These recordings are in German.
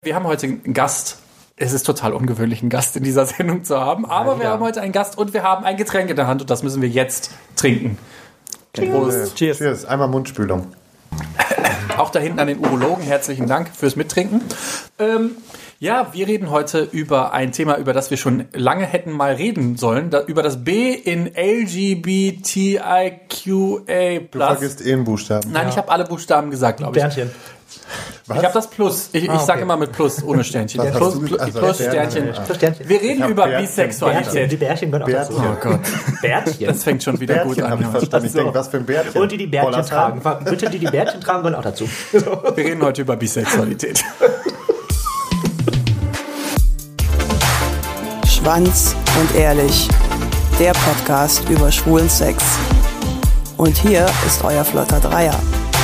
Wir haben heute einen Gast. Es ist total ungewöhnlich, einen Gast in dieser Sendung zu haben. Aber wir haben heute einen Gast und wir haben ein Getränk in der Hand und das müssen wir jetzt trinken. Prost. Cheers. Cheers. Einmal Mundspülung. Auch da hinten an den Urologen, herzlichen Dank fürs Mittrinken. Wir reden heute über ein Thema, über das wir schon lange hätten mal reden sollen. Über das B in LGBTIQA+. Du vergisst einen Buchstaben. Nein, ich habe alle Buchstaben gesagt, glaube ich. Sternchen. Was? Ich habe das Plus. Ich sage immer mit Plus, ohne Sternchen. Plus, Sternchen. Wir reden über Bisexualität. Die Bärchen können auch dazu. Oh Gott. Bärtchen. Das fängt schon wieder Bärtchen, gut an. habe ich verstanden. Ich denke, was für ein Bärtchen. Und die Bärtchen tragen. Bitte, die Bärtchen tragen können auch dazu. Wir reden heute über Bisexualität. Schwanz und ehrlich. Der Podcast über schwulen Sex. Und hier ist euer flotter Dreier.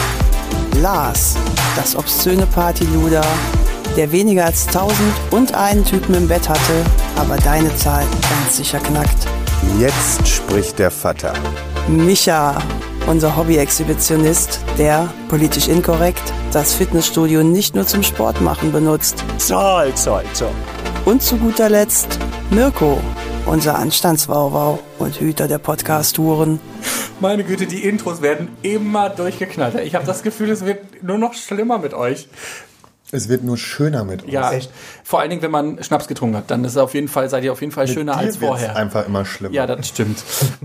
Lars, das obszöne Partyluder, der weniger als 1001 Typen im Bett hatte, aber deine Zahl ganz sicher knackt. Jetzt spricht der Vater. Micha, unser Hobby-Exhibitionist, der, politisch inkorrekt, das Fitnessstudio nicht nur zum Sport machen benutzt. Zoll. Und zu guter Letzt Mirko, unser Anstandswauwau und Hüter der Podcast-Touren. Meine Güte, die Intros werden immer durchgeknallter. Ich habe das Gefühl, es wird nur noch schlimmer mit euch. Es wird nur schöner mit uns. Ja, echt. Vor allen Dingen, wenn man Schnaps getrunken hat, dann ist es seid ihr auf jeden Fall schöner als vorher. Einfach immer schlimmer. Ja, das stimmt.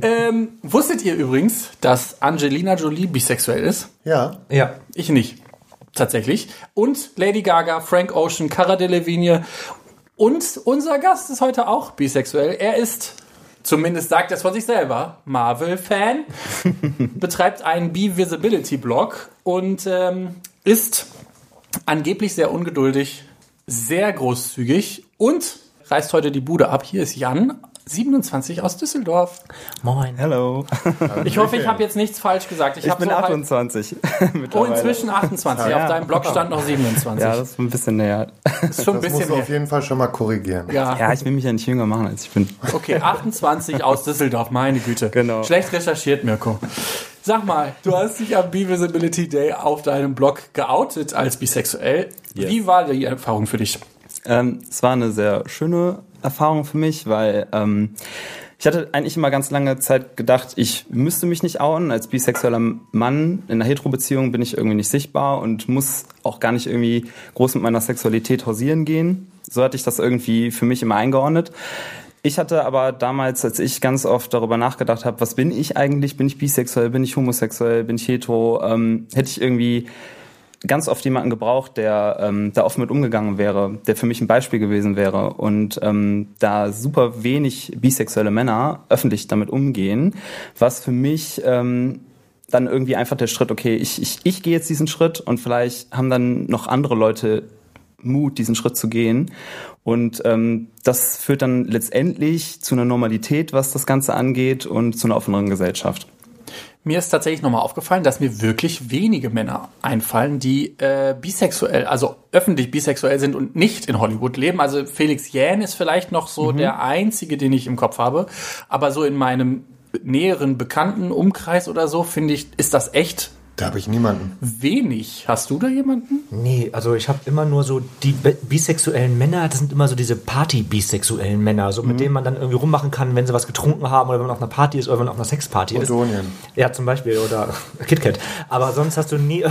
Wusstet ihr übrigens, dass Angelina Jolie bisexuell ist? Ja. Ich nicht. Tatsächlich. Und Lady Gaga, Frank Ocean, Cara Delevingne und unser Gast ist heute auch bisexuell. Er ist, zumindest sagt er es von sich selber, Marvel-Fan, betreibt einen Bi-Visibility-Blog und ist angeblich sehr ungeduldig, sehr großzügig und reißt heute die Bude ab. Hier ist Jan, 27 aus Düsseldorf. Moin. Hello. Ich hoffe, ich habe jetzt nichts falsch gesagt. Ich bin 28 mittlerweile. Inzwischen 28. Ja. Auf deinem Blog stand noch 27. Ja, das ist ein bisschen näher. Ist schon ein bisschen musst du auf jeden Fall schon mal korrigieren. Ja, ich will mich ja nicht jünger machen, als ich bin. Okay, 28 aus Düsseldorf, meine Güte. Genau. Schlecht recherchiert, Mirko. Sag mal, du hast dich am Bi-Visibility Day auf deinem Blog geoutet als bisexuell. Yes. Wie war die Erfahrung für dich? Es war eine sehr schöne Erfahrung für mich, weil ich hatte eigentlich immer ganz lange Zeit gedacht, ich müsste mich nicht outen. Als bisexueller Mann in einer Hetero-Beziehung bin ich irgendwie nicht sichtbar und muss auch gar nicht irgendwie groß mit meiner Sexualität hausieren gehen. So hatte ich das irgendwie für mich immer eingeordnet. Ich hatte aber damals, als ich ganz oft darüber nachgedacht habe, was bin ich eigentlich? Bin ich bisexuell? Bin ich homosexuell? Bin ich hetero? Hätte ich irgendwie ganz oft jemanden gebraucht, der da offen mit umgegangen wäre, der für mich ein Beispiel gewesen wäre. Und da super wenig bisexuelle Männer öffentlich damit umgehen, was für mich dann irgendwie einfach der Schritt, okay, ich gehe jetzt diesen Schritt und vielleicht haben dann noch andere Leute Mut, diesen Schritt zu gehen. Und das führt dann letztendlich zu einer Normalität, was das Ganze angeht und zu einer offeneren Gesellschaft. Mir ist tatsächlich nochmal aufgefallen, dass mir wirklich wenige Männer einfallen, die bisexuell, also öffentlich bisexuell sind und nicht in Hollywood leben. Also Felix Jähn ist vielleicht noch so der einzige, den ich im Kopf habe. Aber so in meinem näheren bekannten Umkreis oder so, finde ich, ist das echt Da habe ich niemanden. wenig. Hast du da jemanden? Nee, also ich habe immer nur so die bisexuellen Männer, das sind immer so diese Party-bisexuellen Männer, so mit denen man dann irgendwie rummachen kann, wenn sie was getrunken haben oder wenn man auf einer Party ist oder wenn man auf einer Sexparty ist. Odonien. Ja, zum Beispiel, oder KitKat. Aber sonst hast du nie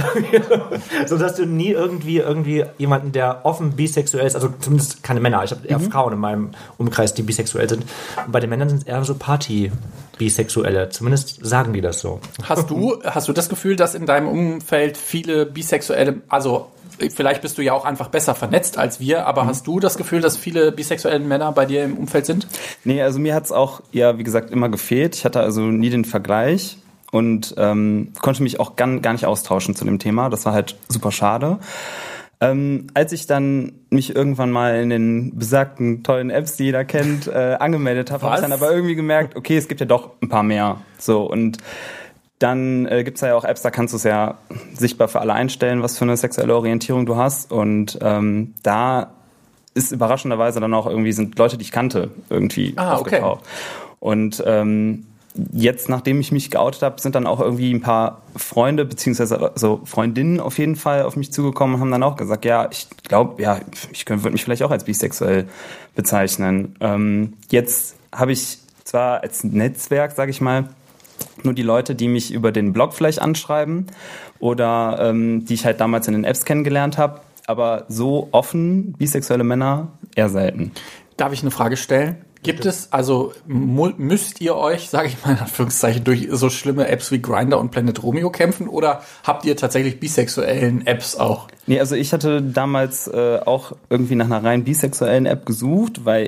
irgendwie jemanden, der offen bisexuell ist, also zumindest keine Männer. Ich habe eher Frauen in meinem Umkreis, die bisexuell sind. Und bei den Männern sind es eher so Party-Bisexuelle. Zumindest sagen die das so. Hast du das Gefühl, dass in deinem Umfeld viele Bisexuelle, also vielleicht bist du ja auch einfach besser vernetzt als wir, aber hast du das Gefühl, dass viele bisexuelle Männer bei dir im Umfeld sind? Nee, also mir hat's auch, ja, wie gesagt, immer gefehlt. Ich hatte also nie den Vergleich und konnte mich auch gar nicht austauschen zu dem Thema. Das war halt super schade. Als ich dann mich irgendwann mal in den besagten tollen Apps, die jeder kennt, angemeldet habe ich dann aber irgendwie gemerkt, okay, es gibt ja doch ein paar mehr. So, und dann gibt's ja auch Apps, da kannst du es ja sichtbar für alle einstellen, was für eine sexuelle Orientierung du hast. Und da ist überraschenderweise dann auch irgendwie sind Leute, die ich kannte, irgendwie aufgetaucht. Okay. Und jetzt, nachdem ich mich geoutet habe, sind dann auch irgendwie ein paar Freunde, beziehungsweise so Freundinnen auf jeden Fall auf mich zugekommen und haben dann auch gesagt, ja, ich glaube, ja, ich würde mich vielleicht auch als bisexuell bezeichnen. Jetzt habe ich zwar als Netzwerk, sage ich mal, nur die Leute, die mich über den Blog vielleicht anschreiben oder die ich halt damals in den Apps kennengelernt habe, aber so offen bisexuelle Männer eher selten. Darf ich eine Frage stellen? Gibt es, also müsst ihr euch, sage ich mal in Anführungszeichen, durch so schlimme Apps wie Grindr und Planet Romeo kämpfen oder habt ihr tatsächlich bisexuellen Apps auch? Nee, also ich hatte damals auch irgendwie nach einer rein bisexuellen App gesucht, weil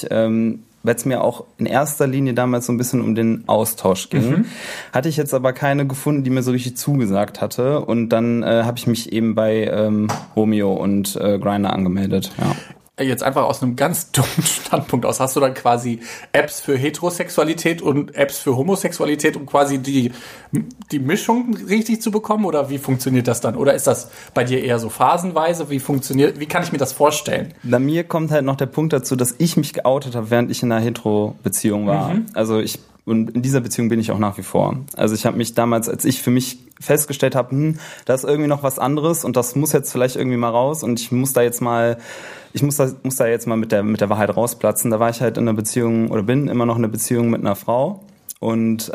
es mir auch in erster Linie damals so ein bisschen um den Austausch ging. Hatte ich jetzt aber keine gefunden, die mir so richtig zugesagt hatte. Und dann habe ich mich eben bei Romeo und Grindr angemeldet, ja. Jetzt einfach aus einem ganz dummen Standpunkt aus, hast du dann quasi Apps für Heterosexualität und Apps für Homosexualität, um quasi die Mischung richtig zu bekommen? Oder wie funktioniert das dann? Oder ist das bei dir eher so phasenweise? Wie kann ich mir das vorstellen? Bei mir kommt halt noch der Punkt dazu, dass ich mich geoutet habe, während ich in einer Hetero-Beziehung war. Also und in dieser Beziehung bin ich auch nach wie vor. Also ich habe mich damals, als ich für mich festgestellt habe, da ist irgendwie noch was anderes und das muss jetzt vielleicht irgendwie mal raus und ich muss da jetzt mal mit der Wahrheit rausplatzen. Da war ich halt in einer Beziehung oder bin immer noch in einer Beziehung mit einer Frau und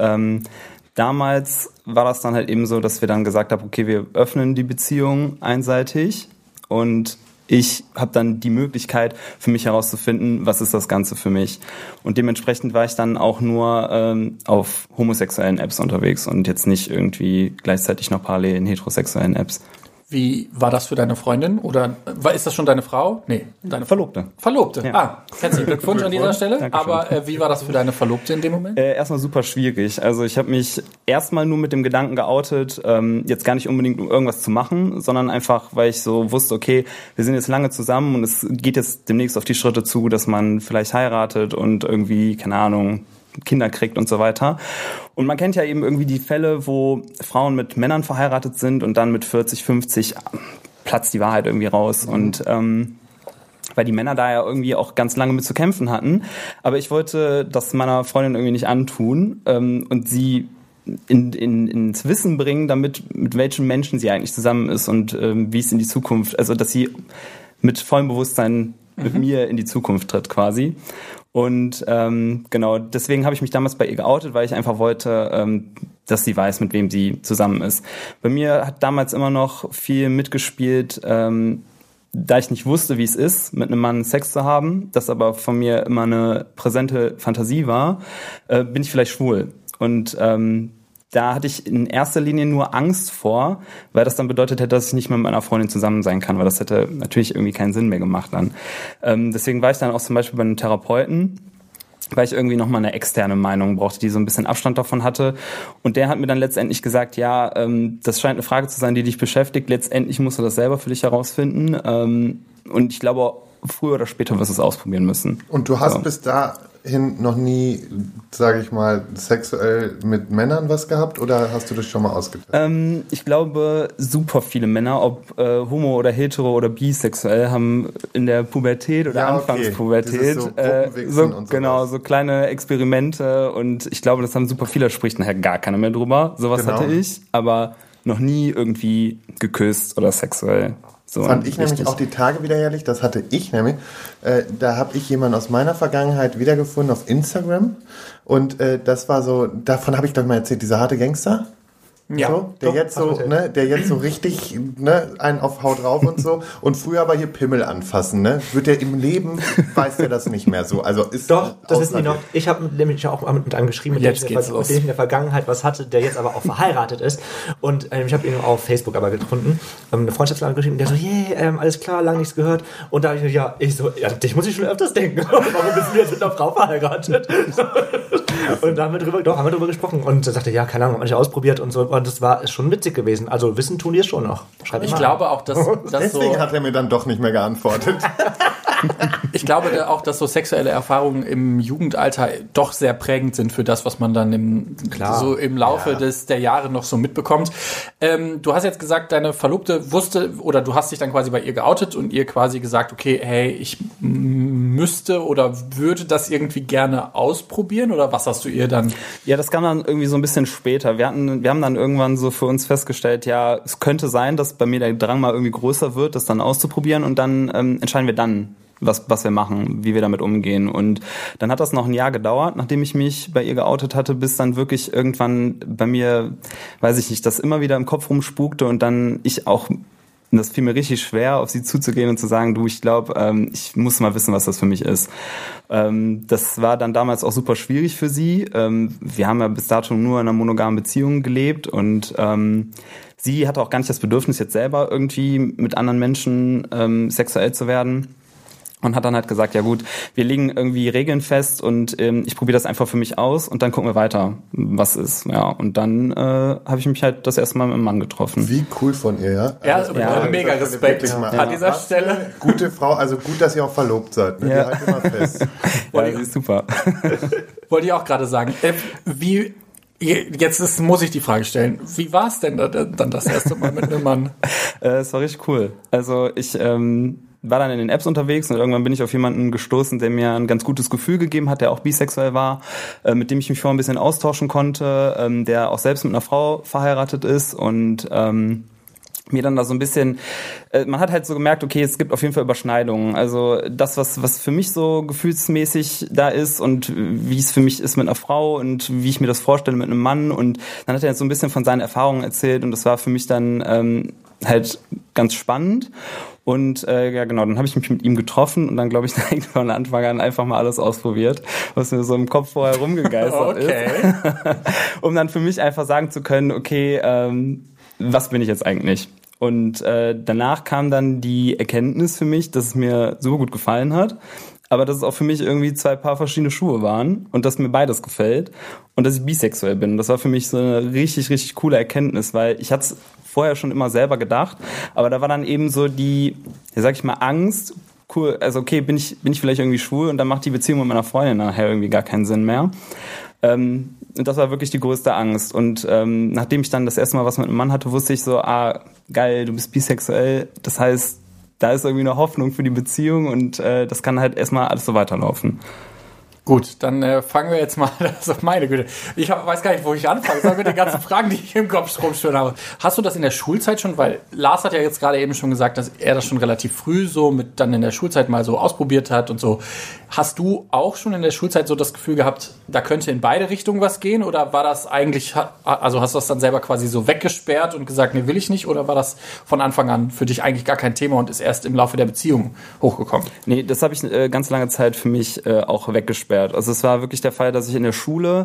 damals war das dann halt eben so, dass wir dann gesagt haben, okay, wir öffnen die Beziehung einseitig und ich habe dann die Möglichkeit, für mich herauszufinden, was ist das Ganze für mich. Und dementsprechend war ich dann auch nur auf homosexuellen Apps unterwegs und jetzt nicht irgendwie gleichzeitig noch parallel in heterosexuellen Apps. Wie war das für deine Freundin? Oder ist das schon deine Frau? Nee, deine Verlobte. Verlobte. Ja. Herzlichen Glückwunsch an dieser Stelle. Dankeschön. Aber wie war das für deine Verlobte in dem Moment? Erstmal super schwierig. Also ich habe mich erstmal nur mit dem Gedanken geoutet, jetzt gar nicht unbedingt um irgendwas zu machen, sondern einfach, weil ich so wusste, okay, wir sind jetzt lange zusammen und es geht jetzt demnächst auf die Schritte zu, dass man vielleicht heiratet und irgendwie, keine Ahnung, Kinder kriegt und so weiter. Und man kennt ja eben irgendwie die Fälle, wo Frauen mit Männern verheiratet sind und dann mit 40, 50 platzt die Wahrheit irgendwie raus. Und weil die Männer da ja irgendwie auch ganz lange mit zu kämpfen hatten. Aber ich wollte das meiner Freundin irgendwie nicht antun und sie ins Wissen bringen, damit mit welchen Menschen sie eigentlich zusammen ist und wie es in die Zukunft, also dass sie mit vollem Bewusstsein mit mir in die Zukunft tritt quasi. Und genau, deswegen habe ich mich damals bei ihr geoutet, weil ich einfach wollte, dass sie weiß, mit wem sie zusammen ist. Bei mir hat damals immer noch viel mitgespielt, da ich nicht wusste, wie es ist, mit einem Mann Sex zu haben, das aber von mir immer eine präsente Fantasie war, bin ich vielleicht schwul. Und da hatte ich in erster Linie nur Angst vor, weil das dann bedeutet hätte, dass ich nicht mehr mit meiner Freundin zusammen sein kann, weil das hätte natürlich irgendwie keinen Sinn mehr gemacht dann. Deswegen war ich dann auch zum Beispiel bei einem Therapeuten, weil ich irgendwie nochmal eine externe Meinung brauchte, die so ein bisschen Abstand davon hatte. Und der hat mir dann letztendlich gesagt, ja, das scheint eine Frage zu sein, die dich beschäftigt. Letztendlich musst du das selber für dich herausfinden. Und ich glaube, früher oder später wirst du es ausprobieren müssen. Und du hast bis dahin noch nie, sage ich mal, sexuell mit Männern was gehabt oder hast du das schon mal ausgetestet? Ich glaube, super viele Männer, ob homo oder hetero oder bisexuell, haben in der Pubertät oder Anfangspubertät so kleine Experimente und ich glaube, das haben super viele, da spricht nachher gar keiner mehr drüber. Sowas hatte ich, aber noch nie irgendwie geküsst oder sexuell. So fand ich nämlich auch die Tage wieder herrlich, das hatte ich nämlich. Da habe ich jemanden aus meiner Vergangenheit wiedergefunden auf Instagram und das war so, davon habe ich doch mal erzählt, dieser harte Gangster. Ja, so, der jetzt so richtig einen auf Haut drauf und so und früher aber hier Pimmel anfassen, ne? Wird der im Leben, weiß der das nicht mehr so. Also ist doch, das wissen die noch. Ich habe nämlich auch mal mit einem geschrieben, mit dem ich in der Vergangenheit was hatte, der jetzt aber auch verheiratet ist. Und ich habe ihn auf Facebook aber gefunden, eine Freundschaftslage geschrieben, der so, alles klar, lange nichts gehört. Und da habe ich dich muss ich schon öfters denken. Warum bist du jetzt mit einer Frau verheiratet? Und da haben wir drüber gesprochen. Und er sagte, ja, keine Ahnung, hab ich ausprobiert und so. Und das war schon witzig gewesen. Also wissen tun die es schon noch. Ich glaube auch, dass deswegen so, hat er mir dann doch nicht mehr geantwortet. Ich glaube auch, dass so sexuelle Erfahrungen im Jugendalter doch sehr prägend sind für das, was man dann im Laufe der Jahre noch so mitbekommt. Du hast jetzt gesagt, deine Verlobte wusste oder du hast dich dann quasi bei ihr geoutet und ihr quasi gesagt, okay, hey, ich müsste oder würde das irgendwie gerne ausprobieren oder was hast du ihr dann? Ja, das kam dann irgendwie so ein bisschen später. Wir haben dann irgendwann so für uns festgestellt, ja, es könnte sein, dass bei mir der Drang mal irgendwie größer wird, das dann auszuprobieren und dann entscheiden wir dann, was wir machen, wie wir damit umgehen. Und dann hat das noch ein Jahr gedauert, nachdem ich mich bei ihr geoutet hatte, bis dann wirklich irgendwann bei mir, weiß ich nicht, das immer wieder im Kopf rumspukte und dann das fiel mir richtig schwer, auf sie zuzugehen und zu sagen, du, ich glaube, ich muss mal wissen, was das für mich ist. Das war dann damals auch super schwierig für sie. Wir haben ja bis dato nur in einer monogamen Beziehung gelebt und sie hatte auch gar nicht das Bedürfnis, jetzt selber irgendwie mit anderen Menschen sexuell zu werden. Und hat dann halt gesagt, ja gut, wir legen irgendwie Regeln fest und ich probiere das einfach für mich aus und dann gucken wir weiter, was ist. Ja, und dann habe ich mich halt das erste Mal mit einem Mann getroffen. Wie cool von ihr, ja? Ja, mega Respekt an dieser Stelle. Gute Frau, also gut, dass ihr auch verlobt seid. Ne? Ja. Die halten immer fest. Ja, sie ist super. Wollte ich auch gerade sagen. Muss ich die Frage stellen. Wie war es denn dann das erste Mal mit einem Mann? Es war richtig cool. Also ich war dann in den Apps unterwegs und irgendwann bin ich auf jemanden gestoßen, der mir ein ganz gutes Gefühl gegeben hat, der auch bisexuell war, mit dem ich mich vorher ein bisschen austauschen konnte, der auch selbst mit einer Frau verheiratet ist und mir dann da so ein bisschen, man hat halt so gemerkt, okay, es gibt auf jeden Fall Überschneidungen. Also das, was für mich so gefühlsmäßig da ist und wie es für mich ist mit einer Frau und wie ich mir das vorstelle mit einem Mann. Und dann hat er jetzt so ein bisschen von seinen Erfahrungen erzählt und das war für mich dann halt ganz spannend. Und ja genau, dann habe ich mich mit ihm getroffen und dann, glaube ich, direkt von Anfang an einfach mal alles ausprobiert, was mir so im Kopf vorher rumgegeistert ist. Um dann für mich einfach sagen zu können, okay, was bin ich jetzt eigentlich? Und danach kam dann die Erkenntnis für mich, dass es mir super gut gefallen hat, aber dass es auch für mich irgendwie 2 Paar verschiedene Schuhe waren und dass mir beides gefällt und dass ich bisexuell bin. Das war für mich so eine richtig, richtig coole Erkenntnis, weil ich hatte es vorher schon immer selber gedacht, aber da war dann eben so die, ja, sag ich mal, Angst, cool, also okay, bin ich vielleicht irgendwie schwul und dann macht die Beziehung mit meiner Freundin nachher irgendwie gar keinen Sinn mehr. Und das war wirklich die größte Angst. Und nachdem ich dann das erste Mal was mit einem Mann hatte, wusste ich so, geil, du bist bisexuell. Das heißt, da ist irgendwie eine Hoffnung für die Beziehung und das kann halt erstmal alles so weiterlaufen. Gut, dann fangen wir jetzt mal, also meine Güte, ich weiß gar nicht, wo ich anfangen soll mit den ganzen Fragen, die ich im Kopf rumschwirren habe. Hast du das in der Schulzeit schon, weil Lars hat ja jetzt gerade eben schon gesagt, dass er das schon relativ früh so mit dann in der Schulzeit mal so ausprobiert hat und so. Hast du auch schon in der Schulzeit so das Gefühl gehabt, da könnte in beide Richtungen was gehen oder war das eigentlich, also hast du das dann selber quasi so weggesperrt und gesagt, nee, will ich nicht oder war das von Anfang an für dich eigentlich gar kein Thema und ist erst im Laufe der Beziehung hochgekommen? Nee, das habe ich ganz lange Zeit für mich auch weggesperrt. Also es war wirklich der Fall, dass ich in der Schule,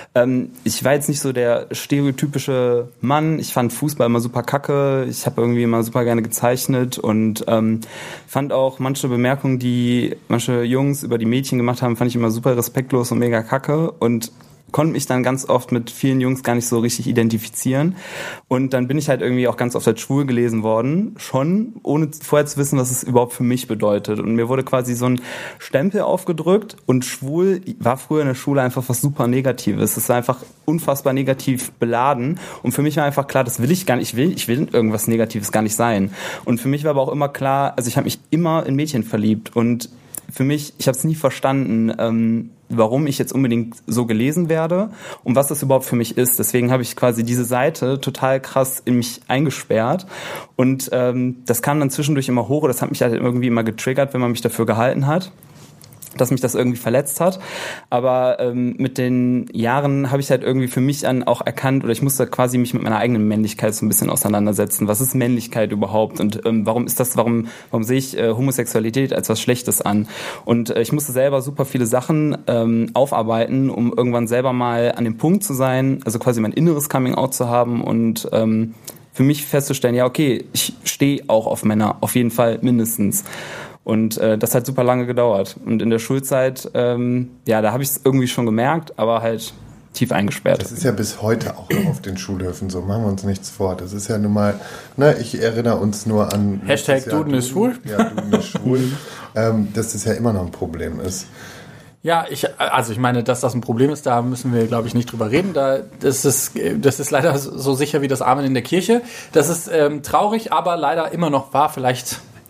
ich war jetzt nicht so der stereotypische Mann, ich fand Fußball immer super kacke, ich habe irgendwie immer super gerne gezeichnet und fand auch manche Bemerkungen, die manche Jungs über die Mädchen gemacht haben, fand ich immer super respektlos und mega kacke und konnte mich dann ganz oft mit vielen Jungs gar nicht so richtig identifizieren. Und dann bin ich halt irgendwie auch ganz oft als schwul gelesen worden, schon, ohne vorher zu wissen, was es überhaupt für mich bedeutet. Und mir wurde quasi so ein Stempel aufgedrückt und schwul war früher in der Schule einfach was super Negatives. Es war einfach unfassbar negativ beladen. Und für mich war einfach klar, das will ich gar nicht, ich will irgendwas Negatives gar nicht sein. Und für mich war aber auch immer klar, also ich habe mich immer in Mädchen verliebt und für mich, ich habe es nie verstanden, warum ich jetzt unbedingt so gelesen werde und was das überhaupt für mich ist. Deswegen habe ich quasi diese Seite total krass in mich eingesperrt und das kam dann zwischendurch immer hoch. Das hat mich halt irgendwie immer getriggert, wenn man mich dafür gehalten hat, dass mich das irgendwie verletzt hat. Aber mit den Jahren habe ich halt irgendwie für mich dann auch erkannt, oder ich musste quasi mich mit meiner eigenen Männlichkeit so ein bisschen auseinandersetzen. Was ist Männlichkeit überhaupt? Und warum sehe ich Homosexualität als was Schlechtes an? Und ich musste selber super viele Sachen aufarbeiten, um irgendwann selber mal an dem Punkt zu sein, also quasi mein inneres Coming-out zu haben und für mich festzustellen, ja okay, ich stehe auch auf Männer, auf jeden Fall mindestens. Und das hat super lange gedauert. Und in der Schulzeit, da habe ich es irgendwie schon gemerkt, aber halt tief eingesperrt. Das ist ja bis heute auch noch auf den Schulhöfen so. Machen wir uns nichts vor. Das ist ja nun mal, ne, ich erinnere uns nur an... Hashtag Duden ist schwul. Ja, Duden ist schwul. Dass das ja immer noch ein Problem ist. Ja, ich meine, dass das ein Problem ist, da müssen wir, glaube ich, nicht drüber reden. Das ist leider so sicher wie das Amen in der Kirche. Das ist traurig, aber leider immer noch wahr. Vielleicht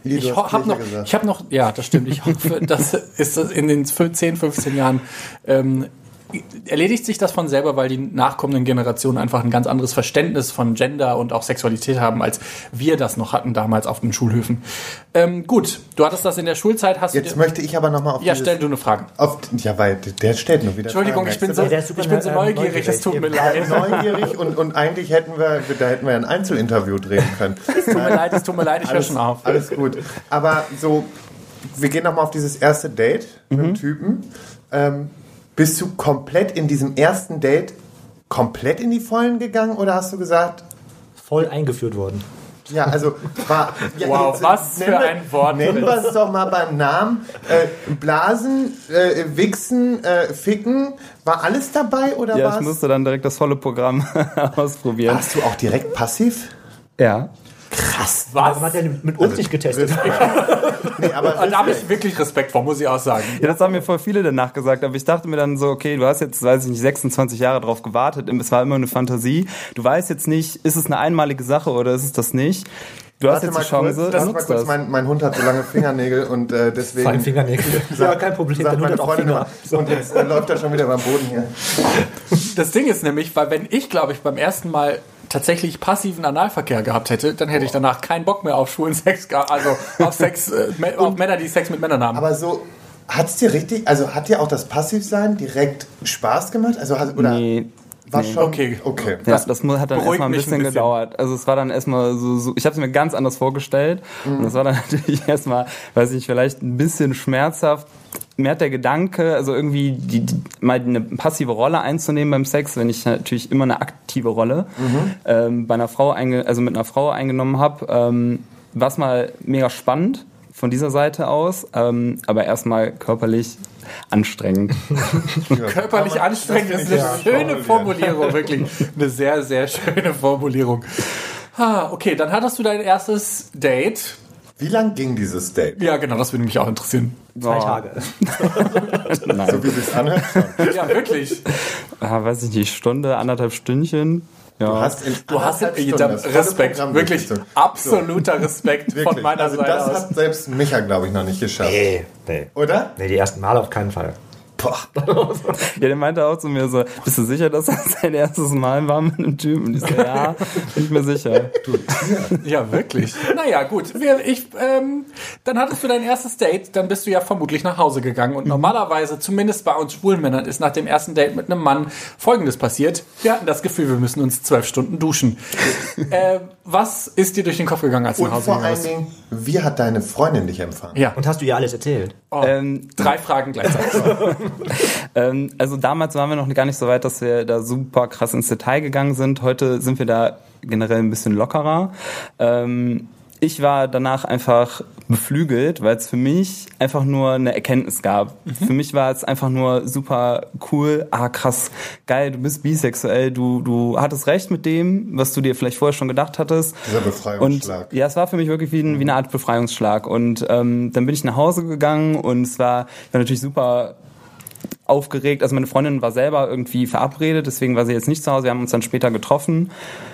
Ich habe noch, ja, das stimmt. Ich hoffe, dass ist das in den 10, 15 Jahren erledigt sich das von selber, weil die nachkommenden Generationen einfach ein ganz anderes Verständnis von Gender und auch Sexualität haben, als wir das noch hatten damals auf den Schulhöfen. Gut, du hattest das in der Schulzeit. Jetzt möchte ich aber nochmal auf stell du eine Frage. Weil der stellt nur wieder Entschuldigung, Fragen. ich bin so neugierig, es tut mir leid. Neugierig und eigentlich hätten wir ein Einzelinterview drehen können. Es tut mir leid, ich höre schon auf. Alles gut. Aber so, wir gehen nochmal auf dieses erste Date mit dem Typen. Bist du komplett in diesem ersten Date komplett in die Vollen gegangen oder hast du gesagt... Voll eingeführt worden. Ja, also war... Ja, wow, was für ein Wort. Nennen wir es doch mal beim Namen. Blasen, Wichsen, Ficken, war alles dabei oder was? Ja, ich musste dann direkt das volle Programm ausprobieren. Warst du auch direkt passiv? Ja. Krass. Was hat der mit uns nicht getestet? Nee, aber da habe ich wirklich Respekt vor, muss ich auch sagen. Ja, das haben mir voll viele danach gesagt, aber ich dachte mir dann so, okay, du hast jetzt, weiß ich nicht, 26 Jahre drauf gewartet, es war immer eine Fantasie. Du weißt jetzt nicht, ist es eine einmalige Sache oder ist es das nicht? Du hast jetzt die Chance, nutzt das. Mein Hund hat so lange Fingernägel und deswegen... Fein Fingernägel. Ja, kein Problem. Sagt meine Freundin immer. Und jetzt läuft er schon wieder beim Boden hier. Das Ding ist nämlich, weil wenn ich, glaube ich, beim ersten Mal tatsächlich passiven Analverkehr gehabt hätte, dann hätte ich danach keinen Bock mehr auf schwulen Sex, also auf Sex, auf Männer, die Sex mit Männern haben. Aber so, hat dir auch das Passivsein direkt Spaß gemacht? Also, nee. War schon okay. Ja, das hat dann erstmal ein bisschen gedauert. Also es war dann erstmal so ich habe es mir ganz anders vorgestellt und das war dann natürlich erstmal, weiß ich, vielleicht ein bisschen schmerzhaft. Mir hat der Gedanke, also irgendwie mal eine passive Rolle einzunehmen beim Sex, wenn ich natürlich immer eine aktive Rolle bei einer Frau mit einer Frau eingenommen habe, war es mal mega spannend von dieser Seite aus, aber erstmal körperlich anstrengend. Körperlich anstrengend ist eine schöne Formulierung, wirklich. Eine sehr, sehr schöne Formulierung. Okay, dann hattest du dein erstes Date. Wie lang ging dieses Date? Ja, genau, das würde mich auch interessieren. 2 Tage. Nein. So wie es sich anhört. Ja, wirklich. Weiß ich nicht, Stunde, 1,5 Stündchen. Ja. Du hast Respekt, wirklich absoluter Respekt von meiner Seite aus. Das hat selbst Micha, glaube ich, noch nicht geschafft. Nee. Oder? Nee, die ersten Mal auf keinen Fall. Boah. Ja, der meinte auch zu mir so, bist du sicher, dass das sein erstes Mal war mit einem Typen? Und ich so, ja, bin ich mir sicher. Ja, wirklich. Naja, gut. Dann hattest du dein erstes Date, dann bist du ja vermutlich nach Hause gegangen. Und normalerweise, zumindest bei uns schwulen Männern, ist nach dem ersten Date mit einem Mann Folgendes passiert. Wir hatten das Gefühl, wir müssen uns 12 Stunden duschen. Was ist dir durch den Kopf gegangen, als du nach Hause gegangen bist? Und vor allen Dingen, wie hat deine Freundin dich empfangen? Ja. Und hast du ihr alles erzählt? 3 Fragen gleichzeitig. Also damals waren wir noch gar nicht so weit, dass wir da super krass ins Detail gegangen sind. Heute sind wir da generell ein bisschen lockerer. Ich war danach einfach beflügelt, weil es für mich einfach nur eine Erkenntnis gab. Für mich war es einfach nur super cool. Krass, geil, du bist bisexuell, du hattest recht mit dem, was du dir vielleicht vorher schon gedacht hattest. Dieser Befreiungsschlag. Und ja, es war für mich wirklich wie eine Art Befreiungsschlag. Und dann bin ich nach Hause gegangen und ich war natürlich super aufgeregt. Also meine Freundin war selber irgendwie verabredet, deswegen war sie jetzt nicht zu Hause. Wir haben uns dann später getroffen.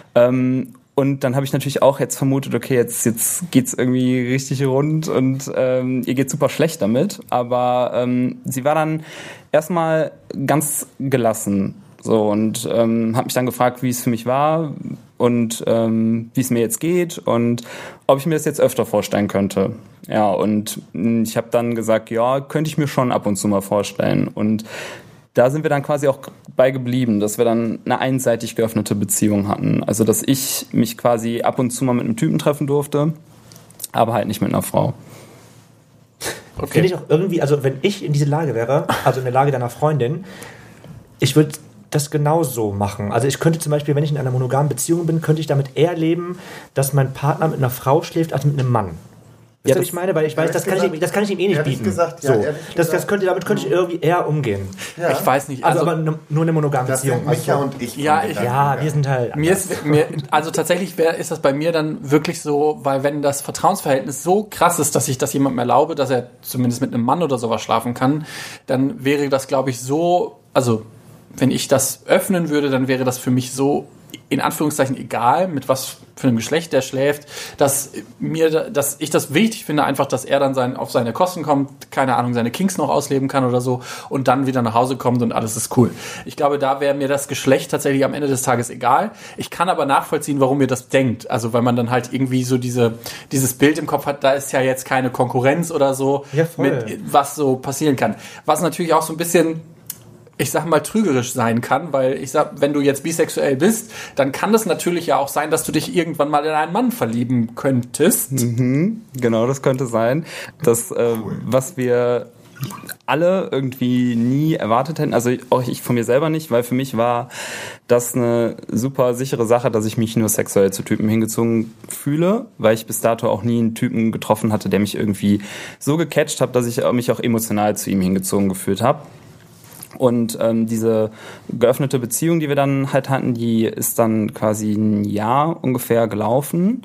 Und dann habe ich natürlich auch jetzt vermutet, okay, jetzt geht's irgendwie richtig rund und ihr geht's super schlecht damit. Aber sie war dann erstmal ganz gelassen so und hat mich dann gefragt, wie es für mich war und wie es mir jetzt geht und ob ich mir das jetzt öfter vorstellen könnte. Ja, und ich habe dann gesagt, ja, könnte ich mir schon ab und zu mal vorstellen. Und da sind wir dann quasi auch bei geblieben, dass wir dann eine einseitig geöffnete Beziehung hatten. Also, dass ich mich quasi ab und zu mal mit einem Typen treffen durfte, aber halt nicht mit einer Frau. Okay. Finde ich auch irgendwie, also wenn ich in diese Lage wäre, also in der Lage deiner Freundin, ich würde das genauso machen. Also ich könnte zum Beispiel, wenn ich in einer monogamen Beziehung bin, könnte ich damit eher leben, dass mein Partner mit einer Frau schläft, als mit einem Mann. Wisst ihr, was ich meine? Weil ich weiß, das kann ich ihm eh nicht bieten. Gesagt, ja, so. Damit könnte ich irgendwie eher umgehen. Ja. Ich weiß nicht. Also aber nur eine monogame Beziehung. Micha und ich. Ja, wir sind halt. Also tatsächlich ist das bei mir dann wirklich so, weil wenn das Vertrauensverhältnis so krass ist, dass ich das jemandem erlaube, dass er zumindest mit einem Mann oder sowas schlafen kann, dann wäre das, glaube ich, so, also wenn ich das öffnen würde, dann wäre das für mich so in Anführungszeichen egal, mit was für einem Geschlecht der schläft, dass ich das wichtig finde, einfach, dass er dann auf seine Kosten kommt, keine Ahnung, seine Kinks noch ausleben kann oder so und dann wieder nach Hause kommt und alles ist cool. Ich glaube, da wäre mir das Geschlecht tatsächlich am Ende des Tages egal. Ich kann aber nachvollziehen, warum ihr das denkt. Also, weil man dann halt irgendwie so dieses Bild im Kopf hat, da ist ja jetzt keine Konkurrenz oder so, mit was so passieren kann. Was natürlich auch so ein bisschen, ich sag mal, trügerisch sein kann, weil wenn du jetzt bisexuell bist, dann kann es natürlich ja auch sein, dass du dich irgendwann mal in einen Mann verlieben könntest. Mhm, genau, das könnte sein. Das, was wir alle irgendwie nie erwartet hätten, also auch ich von mir selber nicht, weil für mich war das eine super sichere Sache, dass ich mich nur sexuell zu Typen hingezogen fühle, weil ich bis dato auch nie einen Typen getroffen hatte, der mich irgendwie so gecatcht hat, dass ich mich auch emotional zu ihm hingezogen gefühlt habe. Und diese geöffnete Beziehung, die wir dann halt hatten, die ist dann quasi ein Jahr ungefähr gelaufen.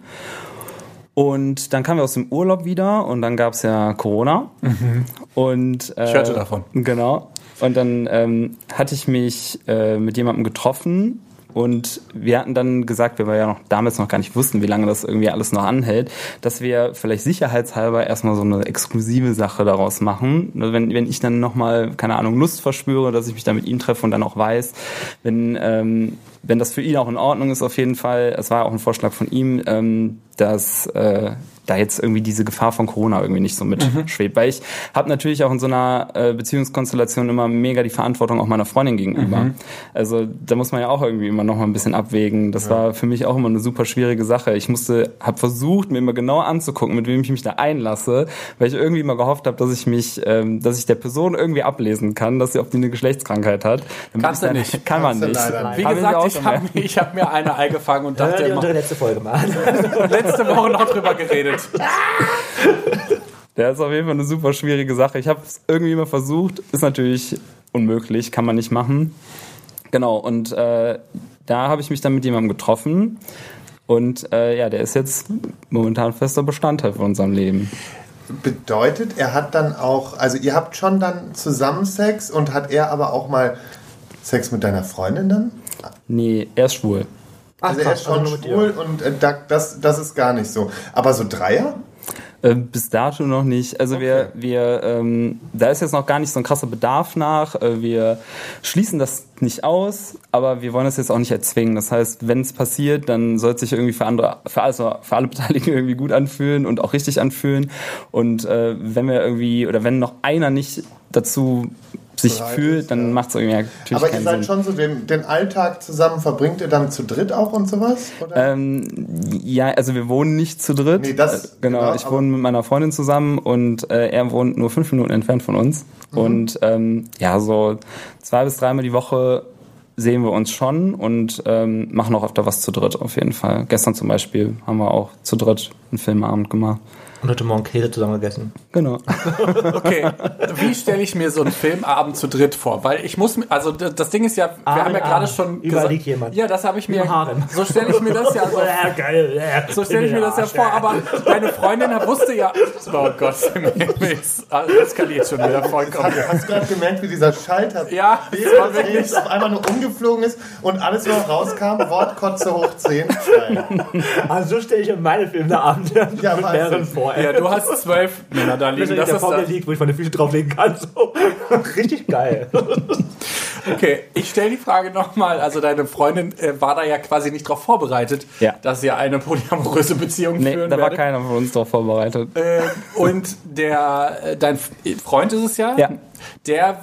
Und dann kamen wir aus dem Urlaub wieder und dann gab es ja Corona. Mhm. Und, ich hörte davon. Genau. Und dann hatte ich mich mit jemandem getroffen. Und wir hatten dann gesagt, weil wir ja damals noch gar nicht wussten, wie lange das irgendwie alles noch anhält, dass wir vielleicht sicherheitshalber erstmal so eine exklusive Sache daraus machen. Wenn ich dann nochmal, keine Ahnung, Lust verspüre, dass ich mich da mit ihm treffe und dann auch weiß, wenn das für ihn auch in Ordnung ist auf jeden Fall, es war auch ein Vorschlag von ihm, dass da jetzt irgendwie diese Gefahr von Corona irgendwie nicht so mitschwebt. Weil ich habe natürlich auch in so einer Beziehungskonstellation immer mega die Verantwortung auch meiner Freundin gegenüber. Also da muss man ja auch irgendwie immer noch mal ein bisschen abwägen. Das war für mich auch immer eine super schwierige Sache. Ich habe versucht, mir immer genau anzugucken, mit wem ich mich da einlasse, weil ich irgendwie immer gehofft habe, dass ich der Person irgendwie ablesen kann, dass sie ob die eine Geschlechtskrankheit hat. Kannst du nicht. Kann man nicht. Wie gesagt, ich hab mir eine Ei gefangen und dachte immer... letzte Folge mal. Letzte Woche noch drüber geredet. Der ist auf jeden Fall eine super schwierige Sache. Ich habe es irgendwie immer versucht. Ist natürlich unmöglich, kann man nicht machen. Genau, und da habe ich mich dann mit jemandem getroffen. Und der ist jetzt momentan fester Bestandteil von unserem Leben. Bedeutet, er hat dann auch, also ihr habt schon dann zusammen Sex und hat er aber auch mal Sex mit deiner Freundin dann? Nee, er ist schwul. Also er ist schon schwul und das ist gar nicht so. Aber so Dreier? Bis dato noch nicht. Also okay. Da ist jetzt noch gar nicht so ein krasser Bedarf nach. Wir schließen das nicht aus, aber wir wollen das jetzt auch nicht erzwingen. Das heißt, wenn es passiert, dann soll es sich irgendwie für alle Beteiligten irgendwie gut anfühlen und auch richtig anfühlen. Und wenn noch einer nicht dazu sich fühlt, dann macht es irgendwie natürlich keinen Sinn. Aber ihr seid schon so den Alltag zusammen, verbringt ihr dann zu dritt auch und sowas? Oder? Ja, also wir wohnen nicht zu dritt. Nee, genau, ich wohne mit meiner Freundin zusammen und er wohnt nur 5 Minuten entfernt von uns. Mhm. Und so 2 bis 3 Mal die Woche sehen wir uns schon und machen auch öfter was zu dritt auf jeden Fall. Gestern zum Beispiel haben wir auch zu dritt einen Filmabend gemacht. Und heute Morgen Käse zusammen gegessen. Genau. Okay, wie stelle ich mir so einen Filmabend zu dritt vor? Weil also das Ding ist ja, wir haben ja gerade schon gesagt, liegt jemand. Ja, das habe ich mir, so stelle ich mir das ja so, so stelle ich mir das ja vor, aber deine Freundin wusste ja, oh Gott, eskaliert schon wieder vollkommen. Hast du gerade gemerkt, wie dieser Schalter auf einmal nur umgeflogen ist und alles, was rauskam, Wortkotze hoch 10. Also so stelle ich mir meine Filmabende mit mehreren vor. Ja, du hast 12 Männer da liegen. Das ist vor mir liegt, wo ich meine Füße drauflegen kann. So. Richtig geil. Okay, ich stelle die Frage nochmal. Also deine Freundin war da ja quasi nicht darauf vorbereitet, dass ihr eine polyamoröse Beziehung führen werdet. Da war keiner von uns darauf vorbereitet. Und dein Freund ist es ja? Ja. Der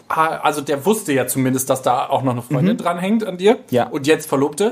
wusste ja zumindest, dass da auch noch eine Freundin dranhängt an dir. Ja. Und jetzt Verlobte.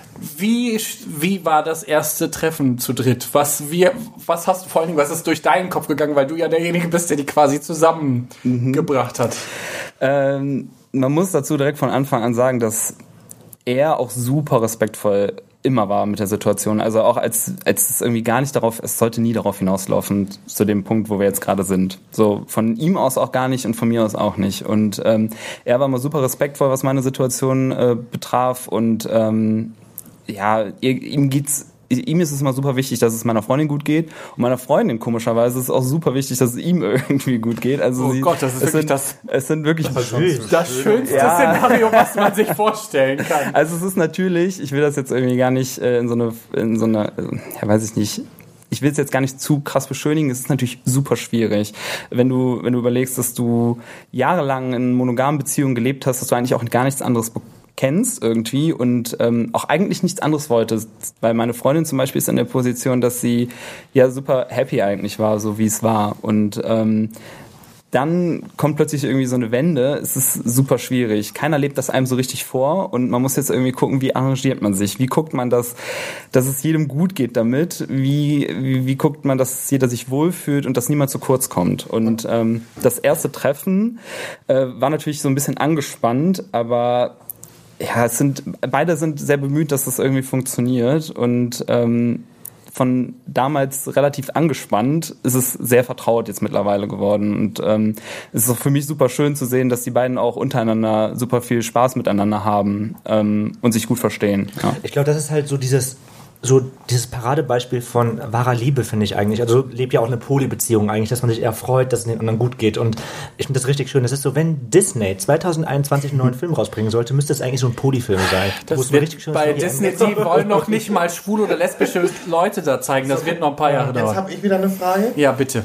Wie war das erste Treffen zu dritt? Was hast du vor allen Dingen, was ist durch deinen Kopf gegangen, weil du ja derjenige bist, der die quasi zusammengebracht hat? Man muss dazu direkt von Anfang an sagen, dass er auch super respektvoll immer war mit der Situation. Also auch als es irgendwie es sollte nie darauf hinauslaufen, zu dem Punkt, wo wir jetzt gerade sind. So von ihm aus auch gar nicht und von mir aus auch nicht. Und er war immer super respektvoll, was meine Situation betraf und ihm geht's ihm ist es immer super wichtig, dass es meiner Freundin gut geht und meiner Freundin komischerweise ist es auch super wichtig, dass es ihm irgendwie gut geht. Also Gott, das ist wirklich es sind wirklich das schönste Szenario, was man sich vorstellen kann. Also es ist natürlich, ich will das jetzt irgendwie gar nicht in so einer, ja, weiß ich nicht, ich will es jetzt gar nicht zu krass beschönigen, es ist natürlich super schwierig. Wenn du überlegst, dass du jahrelang in monogamen Beziehungen gelebt hast, dass du eigentlich auch gar nichts anderes kennst irgendwie und auch eigentlich nichts anderes wolltest. Weil meine Freundin zum Beispiel ist in der Position, dass sie ja super happy eigentlich war, so wie es war. Und dann kommt plötzlich irgendwie so eine Wende. Es ist super schwierig. Keiner lebt das einem so richtig vor und man muss jetzt irgendwie gucken, wie arrangiert man sich? Wie guckt man, dass es jedem gut geht damit? Wie guckt man, dass jeder sich wohlfühlt und dass niemand zu kurz kommt? Und das erste Treffen war natürlich so ein bisschen angespannt, aber ja, beide sind sehr bemüht, dass das irgendwie funktioniert und von damals relativ angespannt ist es sehr vertraut jetzt mittlerweile geworden und es ist auch für mich super schön zu sehen, dass die beiden auch untereinander super viel Spaß miteinander haben und sich gut verstehen. Ja. Ich glaube, das ist halt so dieses Paradebeispiel von wahrer Liebe, finde ich eigentlich. Also lebt ja auch eine Polybeziehung eigentlich, dass man sich eher freut, dass es den anderen gut geht. Und ich finde das richtig schön. Das ist so, wenn Disney 2021 einen neuen Film rausbringen sollte, müsste es eigentlich so ein Polyfilm sein. Das wird richtig schön bei Disney, die wollen noch nicht mal schwule oder lesbische Leute da zeigen. Das wird noch ein paar Jahre dauern. Jetzt habe ich wieder eine Frage. Ja, bitte.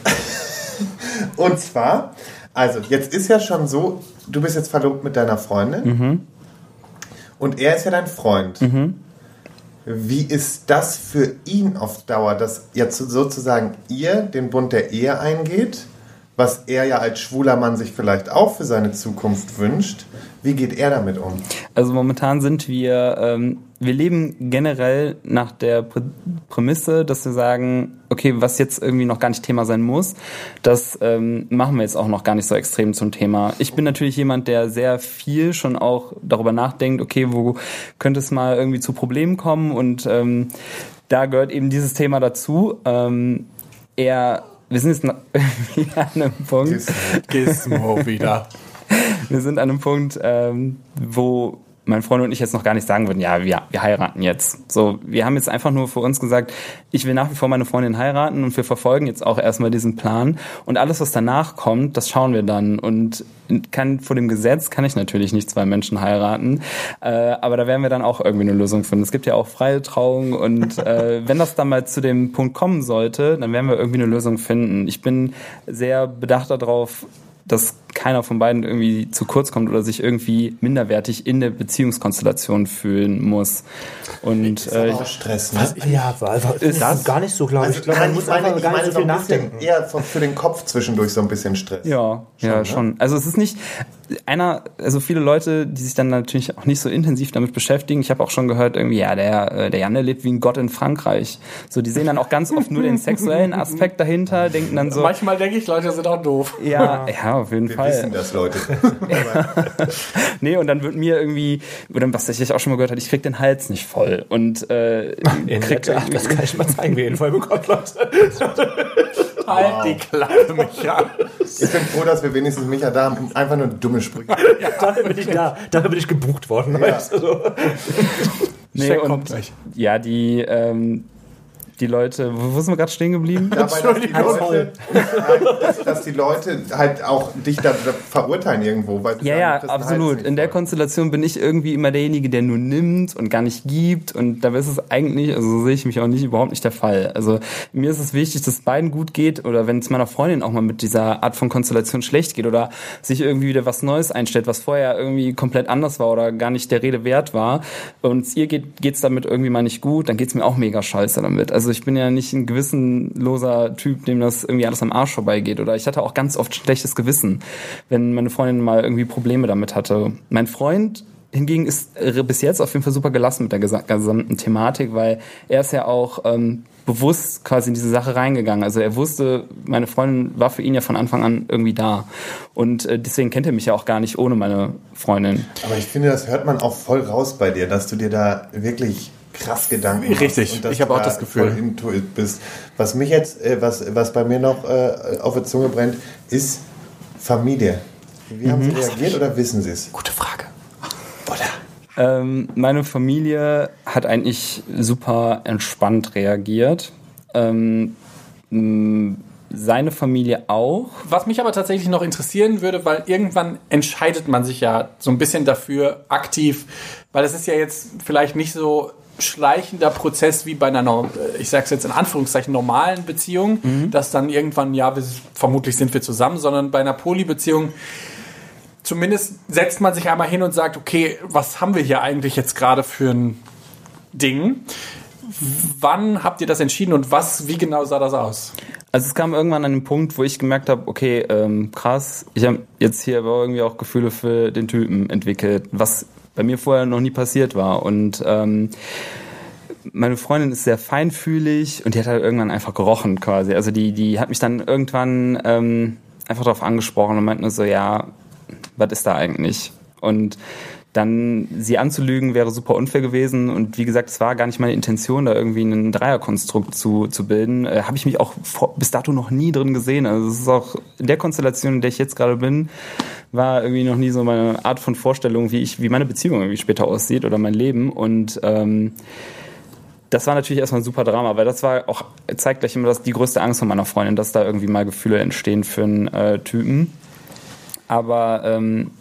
Und zwar, also jetzt ist ja schon so, du bist jetzt verlobt mit deiner Freundin und er ist ja dein Freund. Wie ist das für ihn auf Dauer, dass jetzt sozusagen ihr den Bund der Ehe eingeht, was er ja als schwuler Mann sich vielleicht auch für seine Zukunft wünscht? Wie geht er damit um? Also momentan sind wir leben generell nach der Prämisse, dass wir sagen, okay, was jetzt irgendwie noch gar nicht Thema sein muss, das machen wir jetzt auch noch gar nicht so extrem zum Thema. Ich bin natürlich jemand, der sehr viel schon auch darüber nachdenkt, okay, wo könnte es mal irgendwie zu Problemen kommen und da gehört eben dieses Thema dazu. Wir sind jetzt irgendwie an einem Punkt. Gizmo wieder. Wir sind an einem Punkt, wo mein Freund und ich jetzt noch gar nicht sagen würden, ja, wir heiraten jetzt. So, wir haben jetzt einfach nur für uns gesagt, ich will nach wie vor meine Freundin heiraten und wir verfolgen jetzt auch erstmal diesen Plan. Und alles, was danach kommt, das schauen wir dann. Und vor dem Gesetz kann ich natürlich nicht zwei Menschen heiraten, aber da werden wir dann auch irgendwie eine Lösung finden. Es gibt ja auch freie Trauung und wenn das dann mal zu dem Punkt kommen sollte, dann werden wir irgendwie eine Lösung finden. Ich bin sehr bedacht darauf, dass keiner von beiden irgendwie zu kurz kommt oder sich irgendwie minderwertig in der Beziehungskonstellation fühlen muss. Und das ist aber auch Stress, ne? Ja, ist das gar nicht so, glaube ich. Ich glaube, man muss einfach gar nicht so viel nachdenken. Eher für den Kopf zwischendurch so ein bisschen Stress. Ja, schon. Also es ist nicht viele Leute, die sich dann natürlich auch nicht so intensiv damit beschäftigen. Ich habe auch schon gehört, irgendwie, ja, der Janne lebt wie ein Gott in Frankreich. So, die sehen dann auch ganz oft nur den sexuellen Aspekt dahinter, denken dann so. Manchmal denke ich, Leute sind auch doof. Ja, auf jeden Fall. Wir wissen das, Leute. Nee, und dann wird mir irgendwie, oder was ich auch schon mal gehört habe, ich krieg den Hals nicht voll. Und das kann ich mal zeigen, wie ihr ihn voll bekommt, Leute. Halt die Klappe, Micha. Ich bin froh, dass wir wenigstens Micha da haben, um einfach nur dumme Sprüche. Ja, dafür bin ich da. Dafür bin ich gebucht worden. Ja. Weißt du so. Nee, und ja, die Leute, wo sind wir gerade stehen geblieben? Dabei, dass die Leute halt auch dich da verurteilen irgendwo. Weil ja, absolut. In der Konstellation bin ich irgendwie immer derjenige, der nur nimmt und gar nicht gibt. Und dabei ist es eigentlich, also so sehe ich mich auch nicht, überhaupt nicht der Fall. Also mir ist es wichtig, dass es beiden gut geht oder wenn es meiner Freundin auch mal mit dieser Art von Konstellation schlecht geht oder sich irgendwie wieder was Neues einstellt, was vorher irgendwie komplett anders war oder gar nicht der Rede wert war und ihr geht's damit irgendwie mal nicht gut, dann geht's mir auch mega scheiße damit. Also ich bin ja nicht ein gewissenloser Typ, dem das irgendwie alles am Arsch vorbeigeht. Oder ich hatte auch ganz oft schlechtes Gewissen, wenn meine Freundin mal irgendwie Probleme damit hatte. Mein Freund hingegen ist bis jetzt auf jeden Fall super gelassen mit der gesamten Thematik, weil er ist ja auch bewusst quasi in diese Sache reingegangen. Also er wusste, meine Freundin war für ihn ja von Anfang an irgendwie da. Und deswegen kennt er mich ja auch gar nicht ohne meine Freundin. Aber ich finde, das hört man auch voll raus bei dir, dass du dir da wirklich krass Gedanken machst. Richtig, ich habe auch das Gefühl. Voll intuit bist. Was mich jetzt, was bei mir noch auf der Zunge brennt, ist Familie. Wie haben sie reagiert oder wissen sie es? Gute Frage. Oder Meine Familie hat eigentlich super entspannt reagiert. Seine Familie auch. Was mich aber tatsächlich noch interessieren würde, weil irgendwann entscheidet man sich ja so ein bisschen dafür aktiv, weil es ist ja jetzt vielleicht nicht so schleichender Prozess wie bei einer, ich sag's jetzt in Anführungszeichen, normalen Beziehung, dass dann irgendwann, vermutlich sind wir zusammen, sondern bei einer Polybeziehung zumindest setzt man sich einmal hin und sagt, okay, was haben wir hier eigentlich jetzt gerade für ein Ding? Wann habt ihr das entschieden und wie genau sah das aus? Also es kam irgendwann an den Punkt, wo ich gemerkt habe, okay, krass, ich habe jetzt hier aber irgendwie auch Gefühle für den Typen entwickelt, was bei mir vorher noch nie passiert war. Und meine Freundin ist sehr feinfühlig und die hat halt irgendwann einfach gerochen quasi. Also die hat mich dann irgendwann einfach darauf angesprochen und meinte nur so, ja, was ist da eigentlich? Und dann sie anzulügen wäre super unfair gewesen und wie gesagt, es war gar nicht meine Intention, da irgendwie ein Dreierkonstrukt zu bilden. Habe ich mich auch bis dato noch nie drin gesehen. Also es ist auch in der Konstellation, in der ich jetzt gerade bin, war irgendwie noch nie so meine Art von Vorstellung, wie meine Beziehung irgendwie später aussieht oder mein Leben. Und das war natürlich erstmal ein super Drama, weil das war auch zeitgleich immer die größte Angst von meiner Freundin, dass da irgendwie mal Gefühle entstehen für einen Typen. Aber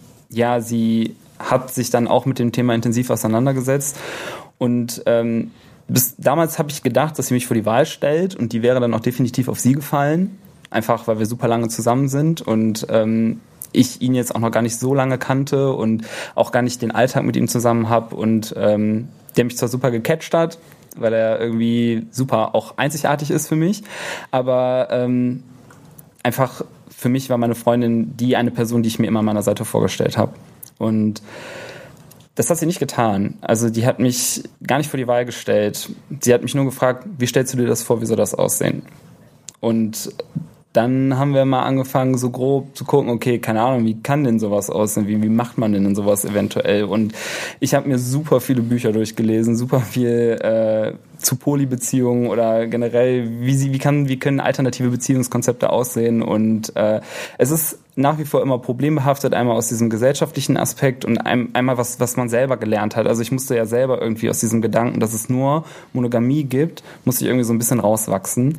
sie hat sich dann auch mit dem Thema intensiv auseinandergesetzt und bis damals habe ich gedacht, dass sie mich vor die Wahl stellt und die wäre dann auch definitiv auf sie gefallen, einfach weil wir super lange zusammen sind und ich ihn jetzt auch noch gar nicht so lange kannte und auch gar nicht den Alltag mit ihm zusammen habe und der mich zwar super gecatcht hat, weil er irgendwie super auch einzigartig ist für mich, aber einfach für mich war meine Freundin eine Person, die ich mir immer an meiner Seite vorgestellt habe. Und das hat sie nicht getan. Also die hat mich gar nicht vor die Wahl gestellt. Sie hat mich nur gefragt, wie stellst du dir das vor, wie soll das aussehen? Und dann haben wir mal angefangen, so grob zu gucken, okay, keine Ahnung, wie kann denn sowas aussehen? Wie macht man denn sowas eventuell? Und ich habe mir super viele Bücher durchgelesen, super viel zu Polybeziehungen oder generell, wie können alternative Beziehungskonzepte aussehen? Und es ist nach wie vor immer problembehaftet, einmal aus diesem gesellschaftlichen Aspekt und einmal was man selber gelernt hat. Also ich musste ja selber irgendwie aus diesem Gedanken, dass es nur Monogamie gibt, musste ich irgendwie so ein bisschen rauswachsen.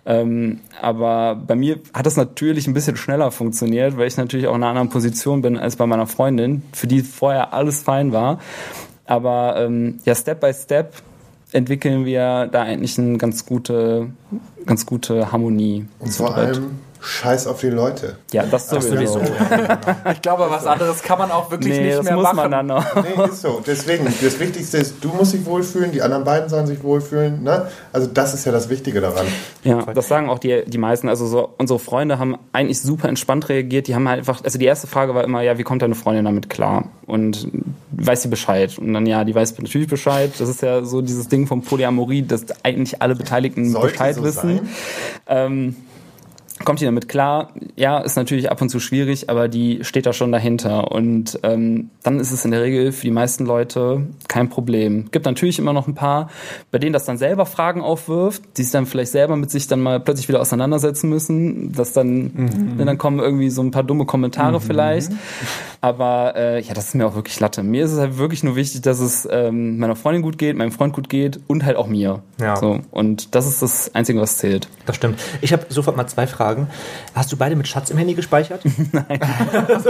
Aber bei mir hat das natürlich ein bisschen schneller funktioniert, weil ich natürlich auch in einer anderen Position bin als bei meiner Freundin, für die vorher alles fein war. Aber Step by Step entwickeln wir da eigentlich eine ganz gute Harmonie. Und vor allem Scheiß auf die Leute. Ja, das sowieso. Ich glaube, was anderes kann man auch wirklich nicht mehr machen. Das muss man dann noch. Nee, ist so. Deswegen, das Wichtigste ist, du musst dich wohlfühlen, die anderen beiden sollen sich wohlfühlen. Ne? Also das ist ja das Wichtige daran. Ja, das sagen auch die meisten. Also so, unsere Freunde haben eigentlich super entspannt reagiert. Die haben halt einfach, also die erste Frage war immer, ja, wie kommt deine Freundin damit klar? Und weiß sie Bescheid? Und dann, ja, die weiß natürlich Bescheid. Das ist ja so dieses Ding von Polyamorie, dass eigentlich alle Beteiligten Bescheid wissen. Kommt die damit klar? Ja, ist natürlich ab und zu schwierig, aber die steht da schon dahinter. Und dann ist es in der Regel für die meisten Leute kein Problem. Gibt natürlich immer noch ein paar, bei denen das dann selber Fragen aufwirft, die es dann vielleicht selber mit sich dann mal plötzlich wieder auseinandersetzen müssen. Dass dann kommen irgendwie so ein paar dumme Kommentare vielleicht. Aber das ist mir auch wirklich Latte. Mir ist es halt wirklich nur wichtig, dass es meiner Freundin gut geht, meinem Freund gut geht und halt auch mir. Ja. So. Und das ist das Einzige, was zählt. Das stimmt. Ich habe sofort mal 2 Fragen. Hast du beide mit Schatz im Handy gespeichert? Nein. Dass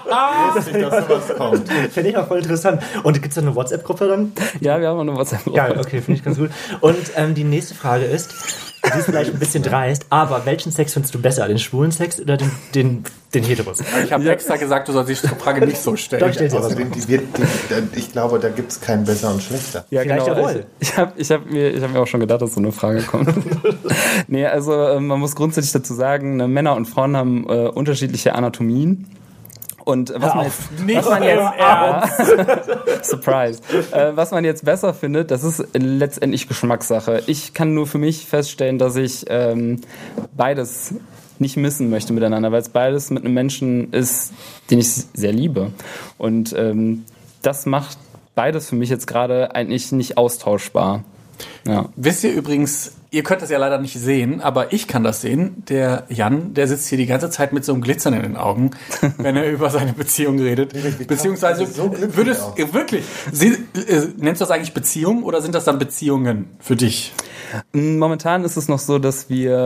sowas kommt. Finde ich auch voll interessant. Und gibt es da eine WhatsApp-Gruppe dann? Ja, wir haben auch eine WhatsApp-Gruppe. Geil, okay, finde ich ganz gut. Und die nächste Frage ist, die ist vielleicht ein bisschen dreist, aber welchen Sex findest du besser? Den schwulen Sex oder den Heteros? Ich habe extra gesagt, du sollst die Frage nicht so stellen. Doch, stell sie aber so. Ich glaube, da gibt es keinen besser und schlechter. Ja, genau. Ich hab mir auch schon gedacht, dass so eine Frage kommt. Nee, also man muss grundsätzlich dazu sagen, Männer und Frauen haben unterschiedliche Anatomien. Und was man jetzt besser findet, das ist letztendlich Geschmackssache. Ich kann nur für mich feststellen, dass ich beides nicht missen möchte miteinander, weil es beides mit einem Menschen ist, den ich sehr liebe. Und das macht beides für mich jetzt gerade eigentlich nicht austauschbar. Ja. Wisst ihr übrigens, ihr könnt das ja leider nicht sehen, aber ich kann das sehen. Der Jan, der sitzt hier die ganze Zeit mit so einem Glitzern in den Augen, wenn er über seine Beziehung redet. Beziehungsweise, wirklich, nennst du das eigentlich Beziehung oder sind das dann Beziehungen für dich? Momentan ist es noch so, dass